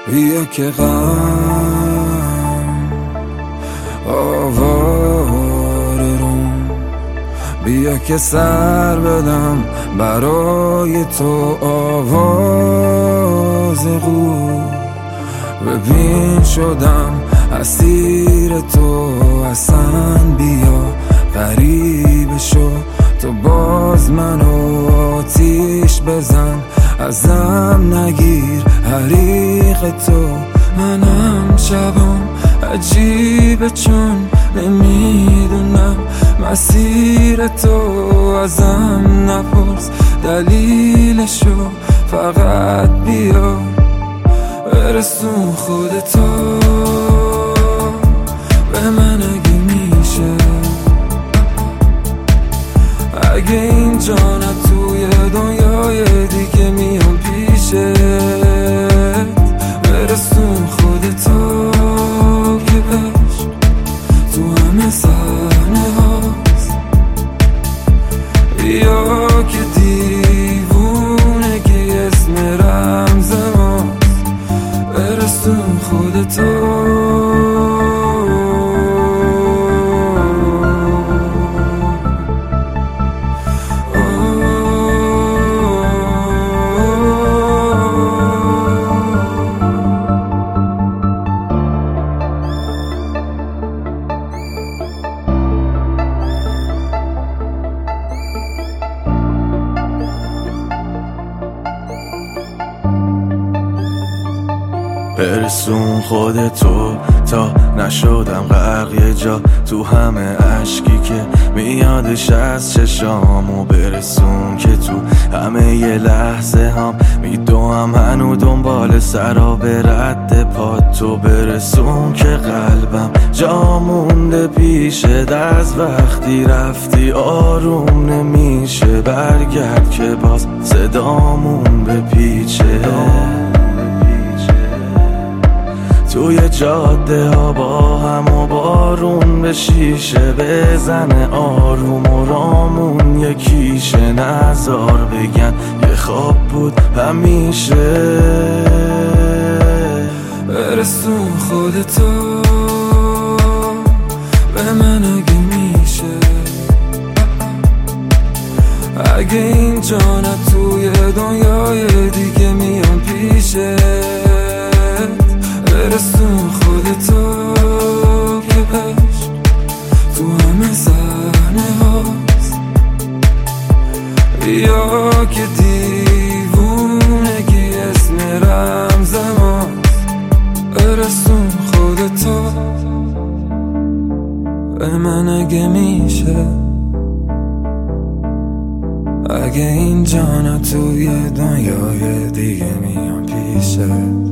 بیا که غم آواره روم، بیا که سر بدم برای تو آواز قو. ببین شدم اسیر تو اصلا، بیا غریب شو تو باز منو آتیش بزن، ازم نگیر حریق تو. منم شبم عجیبه چون نمیدونم مسیر تو، ازم نپرس دلیلشو، فقط بیا برسون خودتو به من اگه میشه. اگه اینجا نه توی دنیای دیگه میام پیشت، برسون خودتو که عشق تو همه صحنه هاست. بیا که دیوونگی اسم رمز ماست، برسون خودتو. برسون خودتو تا نشدم غرق یه جا تو همه عشقی که میادش از چشامو. برسون که تو همه یه لحظه هم میدوم هنو دنبال سراب رد پاتو. برسون که قلبم جا مونده پیشت، از وقتی رفتی آروم نمیشه. برگرد که باز صدامون بپیچه توی جاده ها با هم و بارون به شیشه بزنه آروم و رامون یکیشه. نزار بگن یه خواب بود همیشه. برسون خودتو به من اگه میشه. اگه اینجا نه توی دنیای دیگه میام پیشه. برسون خودتو که عشق تو همه صحنه هاست. بیا که دیوونگی اسم رمز ماست، برسون خودتو به من اگه میشه. اگه اینجا نه توی دنیای دیگه میام پیشه.